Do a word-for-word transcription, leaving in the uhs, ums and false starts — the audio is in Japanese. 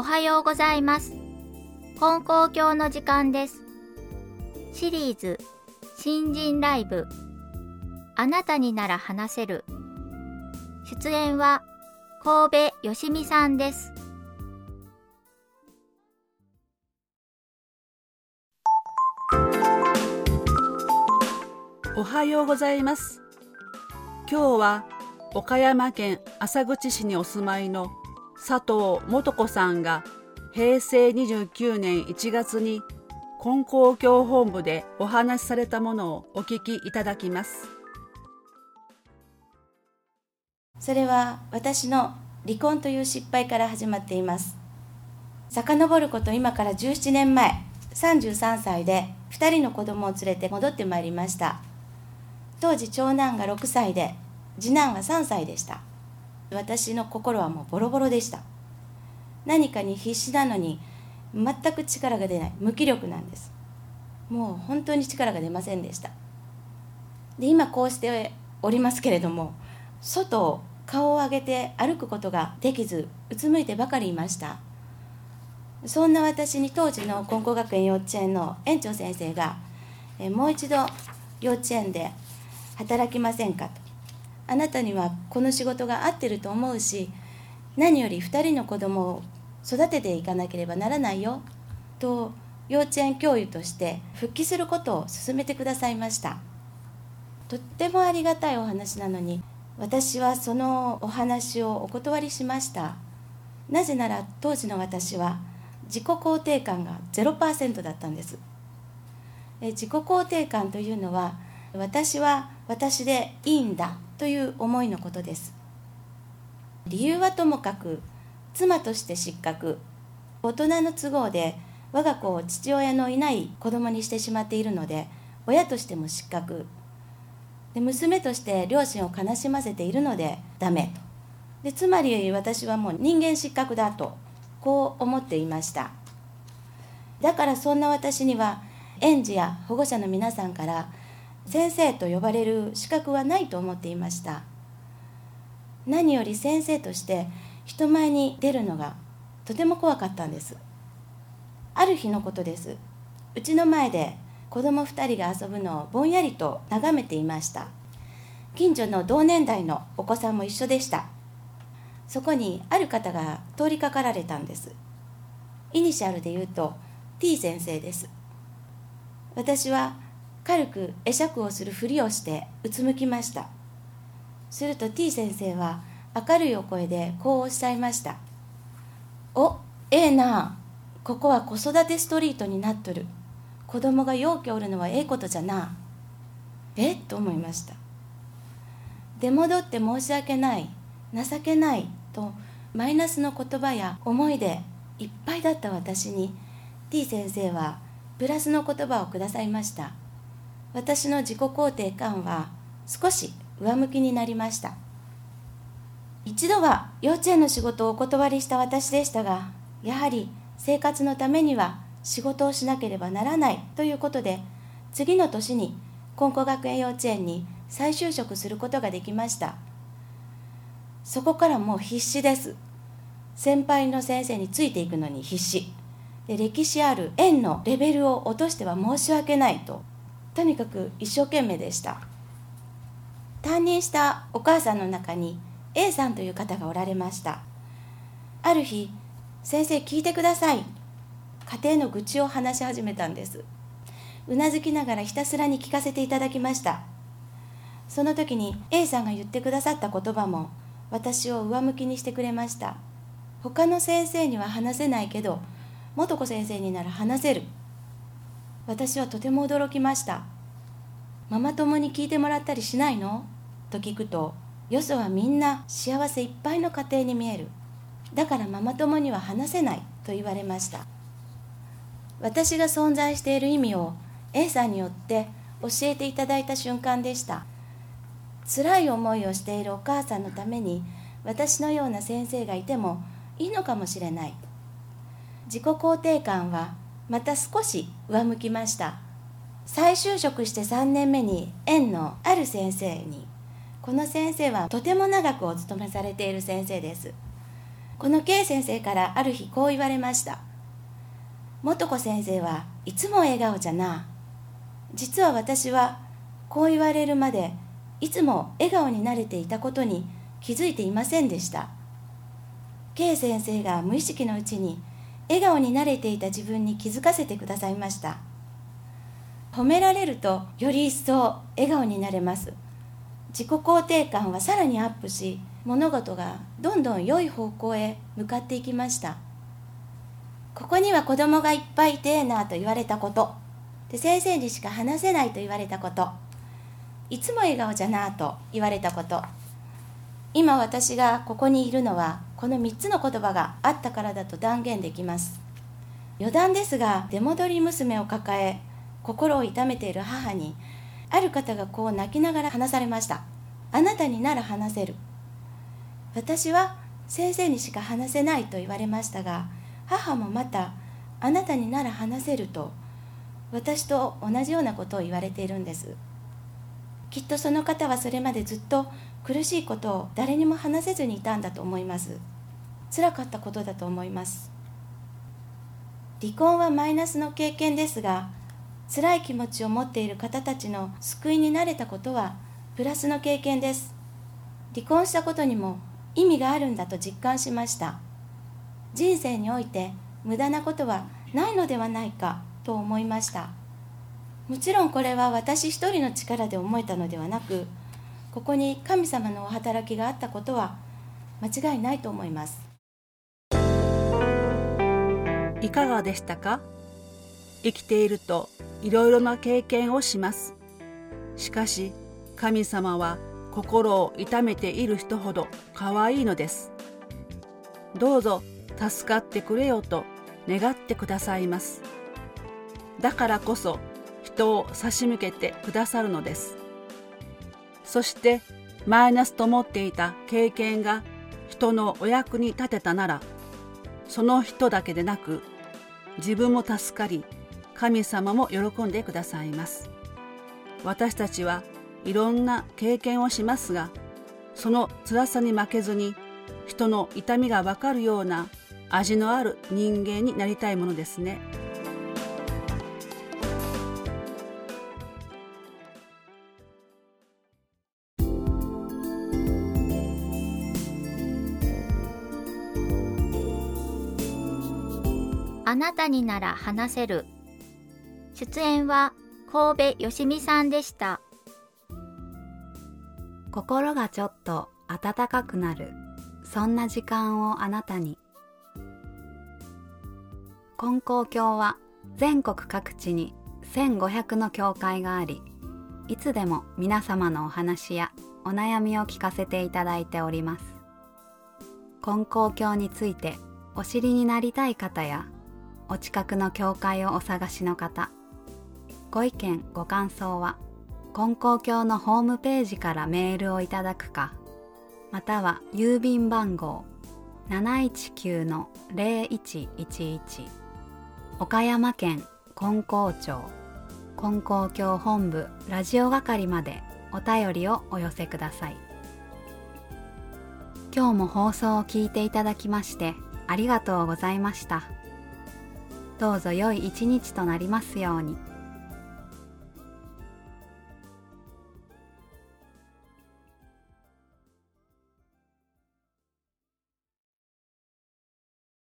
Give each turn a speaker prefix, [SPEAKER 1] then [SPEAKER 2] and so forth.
[SPEAKER 1] おはようございます。金光教の時間です。シリーズ新人ライブ、あなたになら話せる。出演は神戸よしみさんです。
[SPEAKER 2] おはようございます。今日は岡山県浅口市にお住まいの佐藤素子さんがへいせいにじゅうきゅうねんいちがつに金光教本部でお話しされたものをお聞きいただきます。
[SPEAKER 3] それは私の離婚という失敗から始まっています。遡ること今からじゅうななねんまえ、さんじゅうさんさいでふたりの子供を連れて戻ってまいりました。当時長男がろくさいで次男はさんさいでした。私の心はもうボロボロでした。何かに必死なのに全く力が出ない、無気力なんです。もう本当に力が出ませんでした。で今こうしておりますけれども、外を顔を上げて歩くことができず、うつむいてばかりいました。そんな私に当時の金光学園幼稚園の園長先生がえもう一度幼稚園で働きませんかと、あなたにはこの仕事が合ってると思うし、何よりふたりの子供を育てていかなければならないよと、幼稚園教諭として復帰することを勧めてくださいました。とってもありがたいお話なのに、私はそのお話をお断りしました。なぜなら当時の私は自己肯定感が ゼロパーセント だったんです。え自己肯定感というのは、私は私でいいんだという思いのことです。理由はともかく、妻として失格、大人の都合で我が子を父親のいない子供にしてしまっているので、親としても失格で、娘として両親を悲しませているのでダメと。でつまり私はもう人間失格だと、こう思っていました。だからそんな私には園児や保護者の皆さんから先生と呼ばれる資格はないと思っていました。何より先生として人前に出るのがとても怖かったんです。ある日のことです。うちの前で子供ふたりが遊ぶのをぼんやりと眺めていました。近所の同年代のお子さんも一緒でした。そこにある方が通りかかられたんです。イニシャルで言うと T 先生です。私は軽く会釈をするふりをしてうつむきました。すると T 先生は明るいお声でこうおっしゃいました。お、ええなあ、ここは子育てストリートになっとる。子供がようけおるのはええことじゃな。えと思いました。出戻って申し訳ない、情けないとマイナスの言葉や思いでいっぱいだった私に T 先生はプラスの言葉をくださいました。私の自己肯定感は少し上向きになりました。一度は幼稚園の仕事をお断りした私でしたが、やはり生活のためには仕事をしなければならないということで、次の年に金光学園幼稚園に再就職することができました。そこからもう必死です。先輩の先生についていくのに必死で、歴史ある園のレベルを落としては申し訳ないと、とにかく一生懸命でした。担任したお母さんの中に A さんという方がおられました。ある日、先生聞いてください、家庭の愚痴を話し始めたんです。うなずきながらひたすらに聞かせていただきました。その時に A さんが言ってくださった言葉も私を上向きにしてくれました。他の先生には話せないけど、素子先生になら話せる。私はとても驚きました。ママ友に聞いてもらったりしないのと聞くと、よそはみんな幸せいっぱいの家庭に見える。だからママ友には話せないと言われました。私が存在している意味を A さんによって教えていただいた瞬間でした。辛い思いをしているお母さんのために私のような先生がいてもいいのかもしれない。自己肯定感はまた少し上向きました。再就職してさんねんめに園のある先生に、この先生はとても長くお勤めされている先生です。 この K 先生からある日こう言われました。素子先生はいつも笑顔じゃな。実は私はこう言われるまでいつも笑顔になれていたことに気づいていませんでした。 K 先生が無意識のうちに笑顔になれていた自分に気づかせてくださいました。褒められるとより一層笑顔になれます。自己肯定感はさらにアップし、物事がどんどん良い方向へ向かっていきました。ここには子供がいっぱいいてえなと言われたこと、で先生にしか話せないと言われたこと、いつも笑顔じゃなと言われたこと、今私がここにいるのはこのみっつの言葉があったからだと断言できます。余談ですが、出戻り娘を抱え心を痛めている母にある方がこう泣きながら話されました。あなたになら話せる。私は先生にしか話せないと言われましたが、母もまたあなたになら話せると私と同じようなことを言われているんです。きっとその方はそれまでずっと苦しいことを誰にも話せずにいたんだと思います。辛かったことだと思います。離婚はマイナスの経験ですが、辛い気持ちを持っている方たちの救いになれたことはプラスの経験です。離婚したことにも意味があるんだと実感しました。人生において無駄なことはないのではないかと思いました。もちろんこれは私一人の力で思えたのではなく、ここに神様のお働きがあったことは間違いないと思います。
[SPEAKER 2] いかがでしたか？生きているといろいろな経験をします。しかし神様は心を痛めている人ほど可愛いのです。どうぞ助かってくれよと願ってくださいます。だからこそ人を差し向けてくださるのです。そしてマイナスと思っていた経験が人のお役に立てたなら、その人だけでなく自分も助かり、神様も喜んでくださいます。私たちはいろんな経験をしますが、その辛さに負けずに人の痛みがわかるような味のある人間になりたいものですね。
[SPEAKER 1] あなたになら話せる。出演は神戸よしみさんでした。
[SPEAKER 4] 心がちょっと温かくなる、そんな時間をあなたに。金光教は全国各地にせんごひゃくの教会があり、いつでも皆様のお話やお悩みを聞かせていただいております。金光教についてお知りになりたい方や、お近くの教会をお探しの方、ご意見ご感想は金光教のホームページからメールをいただくか、または郵便番号 なないちきゅうのぜろいちいちいち 岡山県金光町金光教本部ラジオ係までお便りをお寄せください。今日も放送を聞いていただきましてありがとうございました。どうぞ良い一日となりますように。